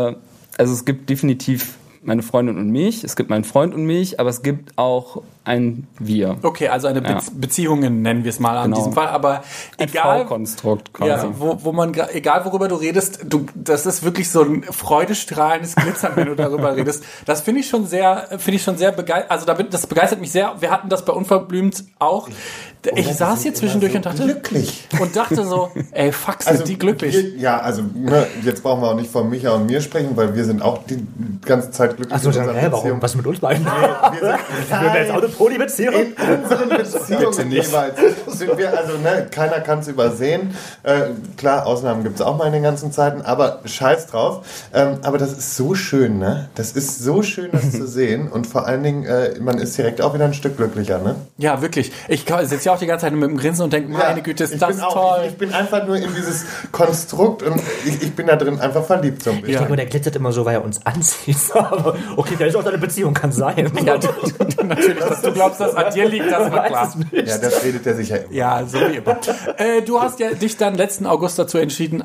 es gibt definitiv meine Freundin und mich, es gibt meinen Freund und mich, aber es gibt auch ein Wir. Okay, also eine Beziehungen nennen wir es mal in diesem Fall, aber egal, V-Konstrukt quasi. Ja, wo man, egal worüber du redest, das ist wirklich so ein freudestrahlendes Glitzern, wenn du darüber redest. Das finde ich schon sehr begeistert, also das begeistert mich sehr. Wir hatten das bei Unverblümt auch. Ich saß hier zwischendurch so und dachte, glücklich. Und dachte so, ey, fuck, sind die glücklich. Jetzt brauchen wir auch nicht von Micha und mir sprechen, weil wir sind auch die ganze Zeit glücklich. Achso, warum? Was mit uns beiden? Wir sind jetzt auch eine Polybeziehung. In unseren Beziehungen jeweils sind wir, keiner kann es übersehen. Klar, Ausnahmen gibt es auch mal in den ganzen Zeiten, aber scheiß drauf. Aber das ist so schön, ne? Das ist so schön, das zu sehen. Und vor allen Dingen, man ist direkt auch wieder ein Stück glücklicher, ne? Ja, wirklich. Ich sitze ja auch die ganze Zeit mit dem Grinsen und denke, meine Güte, ist das toll. Ich bin einfach nur in dieses Konstrukt und ich bin da drin einfach verliebt so ein bisschen. Ich denke mal, der glitzert immer so, weil er uns anzieht. Aber okay, vielleicht ist auch deine Beziehung, kann sein. Ja, natürlich, dass du glaubst, dass an dir liegt, das war klar. Ja, das redet er sicher immer. Ja, so wie immer. Du hast ja dich dann letzten August dazu entschieden,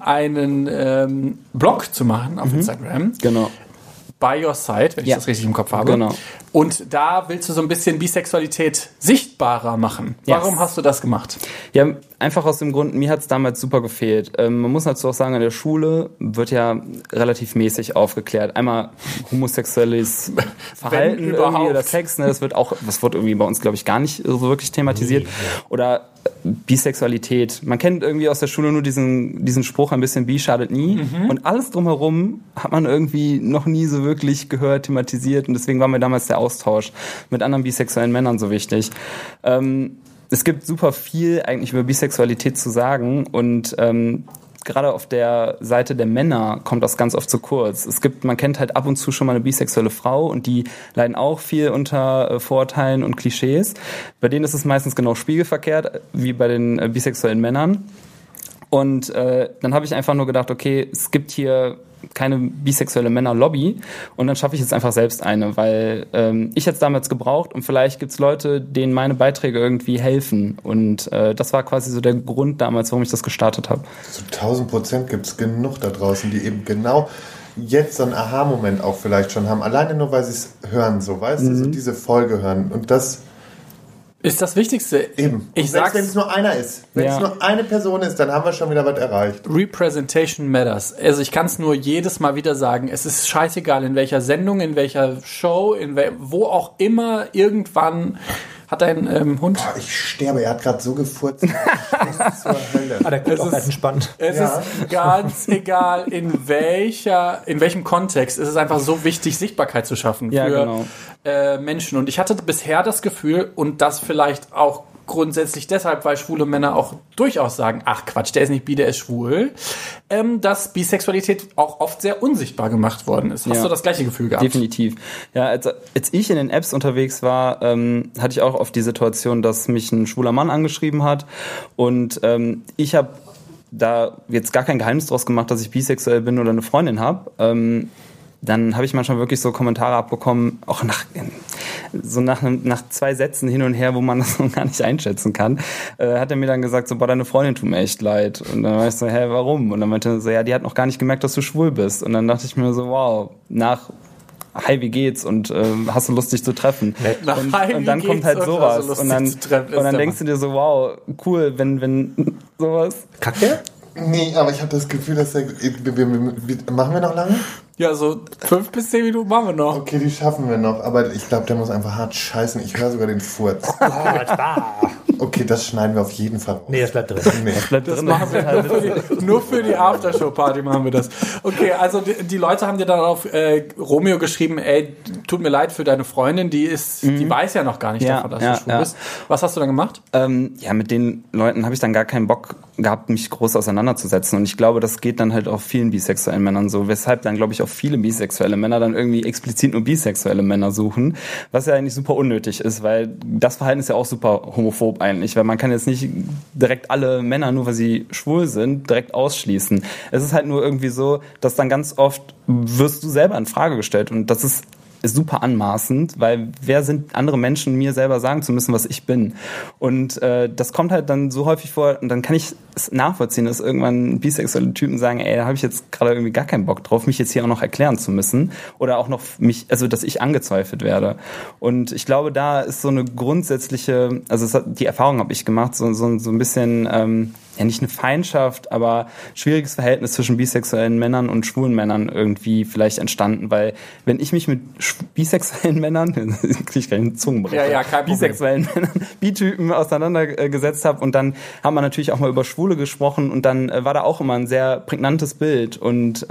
einen Blog zu machen auf Instagram. Genau. By Your Side, wenn ich das richtig im Kopf habe. Genau. Und da willst du so ein bisschen Bisexualität sichtbarer machen. Warum hast du das gemacht? Ja, einfach aus dem Grund, mir hat es damals super gefehlt. Man muss dazu auch sagen, an der Schule wird ja relativ mäßig aufgeklärt. Einmal homosexuelles Verhalten irgendwie oder Sex, ne, das wird irgendwie bei uns, glaube ich, gar nicht so wirklich thematisiert. Oder Bisexualität. Man kennt irgendwie aus der Schule nur diesen Spruch, ein bisschen bi schadet nie. Und alles drumherum hat man irgendwie noch nie so wirklich gehört, thematisiert. Und deswegen war mir damals der Austausch mit anderen bisexuellen Männern so wichtig. Es gibt super viel eigentlich über Bisexualität zu sagen und gerade auf der Seite der Männer kommt das ganz oft zu kurz. Man kennt halt ab und zu schon mal eine bisexuelle Frau und die leiden auch viel unter Vorurteilen und Klischees. Bei denen ist es meistens genau spiegelverkehrt, wie bei den bisexuellen Männern. Und dann habe ich einfach nur gedacht, okay, es gibt hier keine bisexuelle Männerlobby und dann schaffe ich jetzt einfach selbst eine, weil ich jetzt damals gebraucht und vielleicht gibt's Leute, denen meine Beiträge irgendwie helfen und das war quasi so der Grund damals, warum ich das gestartet habe. Zu 1000% gibt's genug da draußen, die eben genau jetzt so einen Aha-Moment auch vielleicht schon haben, alleine nur, weil sie es hören, so, weißt du, so diese Folge hören und das ist das Wichtigste. Eben. Wenn es nur einer ist. Wenn es nur eine Person ist, dann haben wir schon wieder was erreicht. Representation matters. Also ich kann es nur jedes Mal wieder sagen. Es ist scheißegal, in welcher Sendung, in welcher Show, wo auch immer, irgendwann hat ein Hund... Boah, ich sterbe. Er hat gerade so gefurzt. Das ist zur Hölle. Der guckt auch entspannt. Es ist ganz egal, in welchem Kontext. Es ist einfach so wichtig, Sichtbarkeit zu schaffen für Menschen. Und ich hatte bisher das Gefühl, und das vielleicht auch grundsätzlich deshalb, weil schwule Männer auch durchaus sagen, ach Quatsch, der ist nicht bi, der ist schwul, dass Bisexualität auch oft sehr unsichtbar gemacht worden ist. Hast du das gleiche Gefühl gehabt? Definitiv. Ja, als ich in den Apps unterwegs war, hatte ich auch oft die Situation, dass mich ein schwuler Mann angeschrieben hat und ich habe da jetzt gar kein Geheimnis draus gemacht, dass ich bisexuell bin oder eine Freundin habe. Dann habe ich manchmal wirklich so Kommentare abbekommen, auch nach 2 Sätzen hin und her, wo man das noch gar nicht einschätzen kann, hat er mir dann gesagt, so, boah, deine Freundin tut mir echt leid. Und dann war ich so, warum? Und dann meinte er so, ja, die hat noch gar nicht gemerkt, dass du schwul bist. Und dann dachte ich mir so, wow, hi, wie geht's? Und hast du Lust, dich zu treffen? Und dann kommt halt sowas. Und dann denkst du dir so, wow, cool, wenn sowas... Kackt der? Nee, aber ich habe das Gefühl, dass machen wir noch lange? Ja, so 5 bis 10 Minuten machen wir noch. Okay, die schaffen wir noch. Aber ich glaube, der muss einfach hart scheißen. Ich höre sogar den Furz. Okay, das schneiden wir auf jeden Fall raus. Nee, das bleibt drin. Das machen wir nur für die Aftershow-Party machen wir das. Okay, also die Leute haben dir dann auf Romeo geschrieben, ey, tut mir leid für deine Freundin, die weiß ja noch gar nicht davon, dass du schwul bist. Was hast du dann gemacht? Mit den Leuten habe ich dann gar keinen Bock gehabt, mich groß auseinanderzusetzen. Und ich glaube, das geht dann halt auch vielen bisexuellen Männern so, weshalb dann, glaube ich, auch viele bisexuelle Männer dann irgendwie explizit nur bisexuelle Männer suchen, was ja eigentlich super unnötig ist, weil das Verhalten ist ja auch super homophob eigentlich, weil man kann jetzt nicht direkt alle Männer, nur weil sie schwul sind, direkt ausschließen. Es ist halt nur irgendwie so, dass dann ganz oft wirst du selber in Frage gestellt und das ist super anmaßend, weil wer sind andere Menschen, mir selber sagen zu müssen, was ich bin. Und das kommt halt dann so häufig vor und dann kann ich es nachvollziehen, dass irgendwann bisexuelle Typen sagen, ey, da habe ich jetzt gerade irgendwie gar keinen Bock drauf, mich jetzt hier auch noch erklären zu müssen oder auch noch dass ich angezweifelt werde. Und ich glaube, da ist so eine grundsätzliche, die Erfahrung habe ich gemacht, so ein bisschen ja nicht eine Feindschaft, aber schwieriges Verhältnis zwischen bisexuellen Männern und schwulen Männern irgendwie vielleicht entstanden, weil wenn ich mich mit bisexuellen Männern, kriege ich gleich einen Zungenbrecher, kein Problem. Bisexuellen Männern, Bi-Typen auseinandergesetzt habe und dann haben wir natürlich auch mal über Schwule gesprochen und dann war da auch immer ein sehr prägnantes Bild und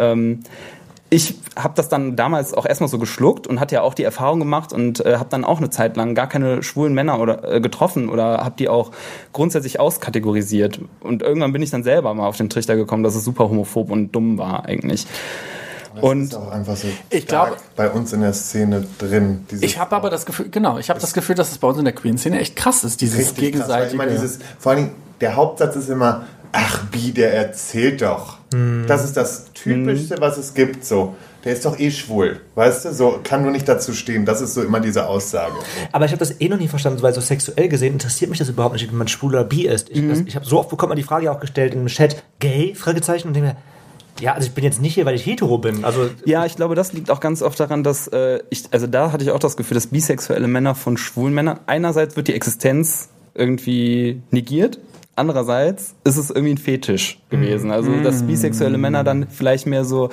ich habe das dann damals auch erstmal so geschluckt und hatte ja auch die Erfahrung gemacht und habe dann auch eine Zeit lang gar keine schwulen Männer getroffen oder habe die auch grundsätzlich auskategorisiert. Und irgendwann bin ich dann selber mal auf den Trichter gekommen, dass es super homophob und dumm war eigentlich. Das ist auch einfach so bei uns in der Szene drin. Ich habe aber das Gefühl, das Gefühl, dass es bei uns in der Queen-Szene echt krass ist, dieses gegenseitige. Vor allem, der Hauptsatz ist immer, ach, Bi, der erzählt doch. Das ist das Typischste, was es gibt, so. Der ist doch eh schwul, weißt du? So, kann nur nicht dazu stehen. Das ist so immer diese Aussage. Aber ich habe das noch nie verstanden, weil so sexuell gesehen interessiert mich das überhaupt nicht, wenn man schwul oder bi ist. Ich habe so oft bekommen die Frage auch gestellt in einem Chat, gay? Fragezeichen. Und denke mir, ja, also ich bin jetzt nicht hier, weil ich hetero bin. Also ja, ich glaube, das liegt auch ganz oft daran, dass da hatte ich auch das Gefühl, dass bisexuelle Männer von schwulen Männern, einerseits wird die Existenz irgendwie negiert, andererseits ist es irgendwie ein Fetisch gewesen. Also, dass bisexuelle Männer dann vielleicht mehr so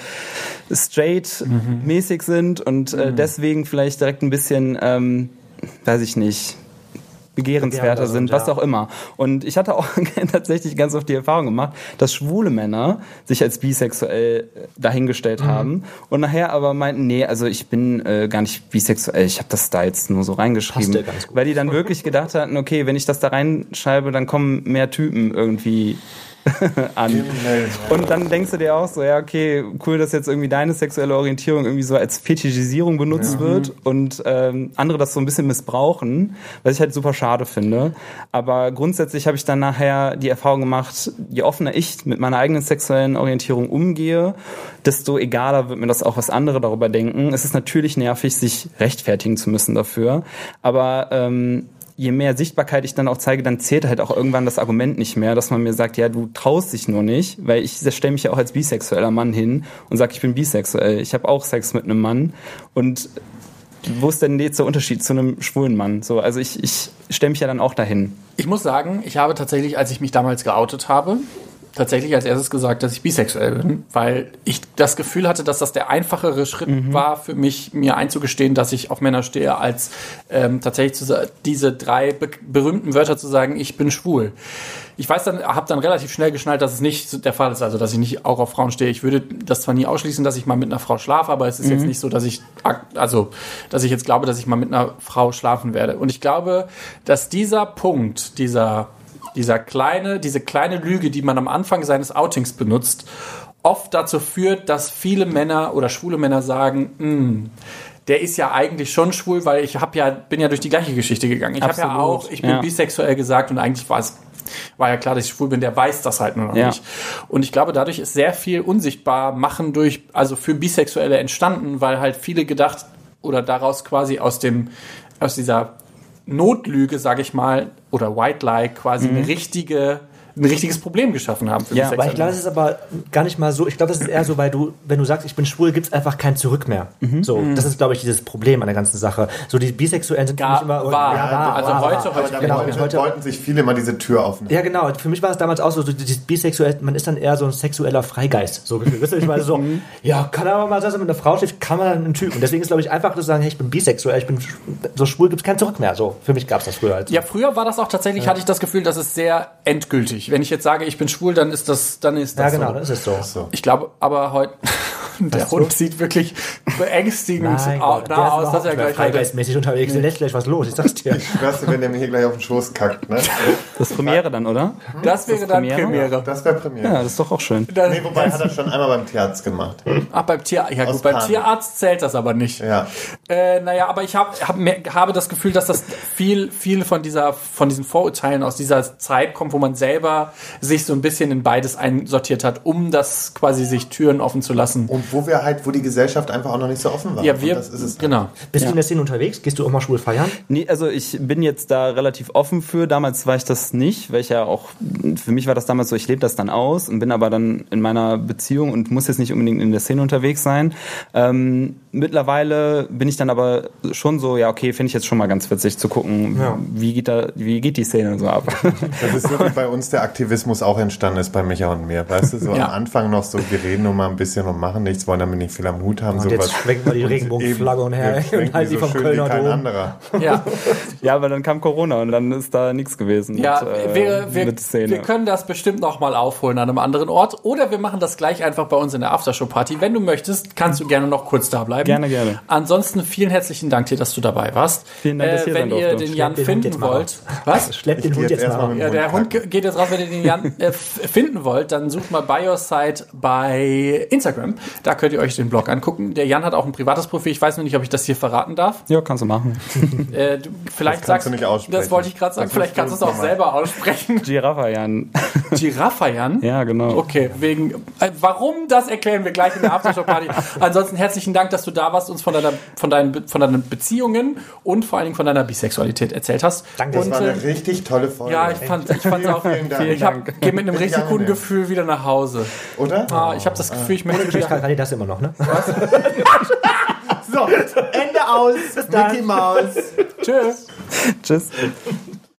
straight-mäßig sind und deswegen vielleicht direkt ein bisschen, weiß ich nicht, begehrenswerter sind, was auch immer. Und ich hatte auch tatsächlich ganz oft die Erfahrung gemacht, dass schwule Männer sich als bisexuell dahingestellt haben und nachher aber meinten, nee, also ich bin gar nicht bisexuell, ich habe das da jetzt nur so reingeschrieben. Weil die dann wirklich gedacht hatten, okay, wenn ich das da reinschreibe, dann kommen mehr Typen irgendwie an. Und dann denkst du dir auch so, ja, okay, cool, dass jetzt irgendwie deine sexuelle Orientierung irgendwie so als Fetischisierung benutzt wird und andere das so ein bisschen missbrauchen, was ich halt super schade finde. Aber grundsätzlich habe ich dann nachher die Erfahrung gemacht, je offener ich mit meiner eigenen sexuellen Orientierung umgehe, desto egaler wird mir das auch, was andere darüber denken. Es ist natürlich nervig, sich rechtfertigen zu müssen dafür, aber je mehr Sichtbarkeit ich dann auch zeige, dann zählt halt auch irgendwann das Argument nicht mehr, dass man mir sagt, ja, du traust dich nur nicht, weil ich stelle mich ja auch als bisexueller Mann hin und sage, ich bin bisexuell. Ich habe auch Sex mit einem Mann und wo ist denn jetzt der Unterschied zu einem schwulen Mann? So, also ich stelle mich ja dann auch dahin. Ich muss sagen, ich habe tatsächlich, als ich mich damals geoutet habe, tatsächlich als erstes gesagt, dass ich bisexuell bin, weil ich das Gefühl hatte, dass das der einfachere Schritt war für mich, mir einzugestehen, dass ich auf Männer stehe, als tatsächlich diese 3 berühmten Wörter zu sagen, ich bin schwul. Ich habe dann relativ schnell geschnallt, dass es nicht der Fall ist, also dass ich nicht auch auf Frauen stehe. Ich würde das zwar nie ausschließen, dass ich mal mit einer Frau schlafe, aber es ist jetzt nicht so, dass ich jetzt glaube, dass ich mal mit einer Frau schlafen werde. Und ich glaube, dass dieser Punkt, diese kleine Lüge, die man am Anfang seines Outings benutzt, oft dazu führt, dass viele Männer oder schwule Männer sagen, der ist ja eigentlich schon schwul, weil ich bin ja durch die gleiche Geschichte gegangen. Ich bin bisexuell gesagt und eigentlich war ja klar, dass ich schwul bin, der weiß das halt nur noch nicht. Und ich glaube, dadurch ist sehr viel unsichtbar machen für Bisexuelle entstanden, weil halt viele gedacht oder daraus quasi aus dieser Notlüge, sage ich mal, oder White Lie quasi ein richtiges Problem geschaffen haben. Ja, aber ich glaube, das ist aber gar nicht mal so. Ich glaube, das ist eher so, weil wenn du sagst, ich bin schwul, gibt es einfach kein Zurück mehr. So, das ist, glaube ich, dieses Problem an der ganzen Sache. So, die Bisexuellen sind nicht immer... Heute wollten sich viele mal diese Tür aufnehmen. Ja, genau. Für mich war es damals auch so, dieses Bisexuell, man ist dann eher so ein sexueller Freigeist. So, ich meine so, ja, kann aber mal sein, mit einer Frau steht, kann man dann einen Typ. Und deswegen ist, glaube ich, einfach zu sagen, hey, ich bin bisexuell, ich bin so schwul, gibt es kein Zurück mehr. So, für mich gab es das früher halt. Ja, früher war das auch tatsächlich, hatte ich das Gefühl, dass es sehr endgültig. Wenn ich jetzt sage, ich bin schwul, dann ist das ja, genau, so. Dann ist es so. Ich glaube, aber heute Der Hund sieht wirklich beängstigend aus, dass er gleich freigeistmäßig unterwegs ist. Der lässt gleich was los, ich sag's dir. Ich schwör's dir, wenn der mir hier gleich auf den Schoß kackt. Ne? Das ist Premiere dann, oder? Das wäre dann Premiere. Das wäre Premiere. Ja, das ist doch auch schön. Nee, wobei hat er schon einmal beim Tierarzt gemacht. Ach, beim Tierarzt zählt das aber nicht. Ja. Naja, aber ich habe das Gefühl, dass das viel von diesen Vorurteilen aus dieser Zeit kommt, wo man selber sich so ein bisschen in beides einsortiert hat, um das quasi sich Türen offen zu lassen. Und wo die Gesellschaft einfach auch noch nicht so offen war. Ja, das ist es. Genau. Bist du in der Szene unterwegs? Gehst du auch mal schwul feiern? Nee, also ich bin jetzt da relativ offen für. Damals war ich das nicht, weil ich ja auch, für mich war das damals so, ich lebe das dann aus und bin aber dann in meiner Beziehung und muss jetzt nicht unbedingt in der Szene unterwegs sein. Mittlerweile bin ich dann aber schon so, ja okay, finde ich jetzt schon mal ganz witzig zu gucken, wie geht die Szene so ab. Das ist so, wie bei uns der Aktivismus auch entstanden ist, bei Micha und mir. Weißt du, so am Anfang noch so, wir reden nur mal ein bisschen und machen nichts, wollen damit nicht viel am Hut haben. Und jetzt schwenken wir die Regenbogenflagge und her und halt die vom Kölner Dom. Anderer. Ja, aber dann kam Corona und dann ist da nichts gewesen. Ja, mit Szene. Wir können das bestimmt noch mal aufholen an einem anderen Ort oder wir machen das gleich einfach bei uns in der Aftershow-Party. Wenn du möchtest, kannst du gerne noch kurz da bleiben. Gerne. Ansonsten vielen herzlichen Dank dir, dass du dabei warst. Vielen Dank, dass ihr wenn ihr den Jan finden wollt. Was? Schleppt den Hund jetzt mal. Ja, der Hund geht jetzt raus. Wenn ihr den Jan finden wollt, dann sucht mal By Your Side bei Instagram. Da könnt ihr euch den Blog angucken. Der Jan hat auch ein privates Profil. Ich weiß noch nicht, ob ich das hier verraten darf. Ja, kannst du machen. Vielleicht kannst du nicht aussprechen. Das wollte ich gerade sagen. Vielleicht kannst du es auch selber aussprechen. Giraffa-Jan. Giraffa-Jan? Ja, genau. Okay, warum, das erklären wir gleich in der Aftershow-Party. Ansonsten herzlichen Dank, dass du da warst, uns von deinen Beziehungen und vor allen Dingen von deiner Bisexualität erzählt hast. Danke. Das war eine richtig tolle Folge. Ja, ich fand's auch. Vielen Dank. Ich gehe mit einem richtig guten Gefühl wieder nach Hause. Oder? Ich habe das Gefühl, ich möchte wieder... Kann ich das immer noch, ne? So, Ende aus. Mickey Maus. Tschüss. Tschüss.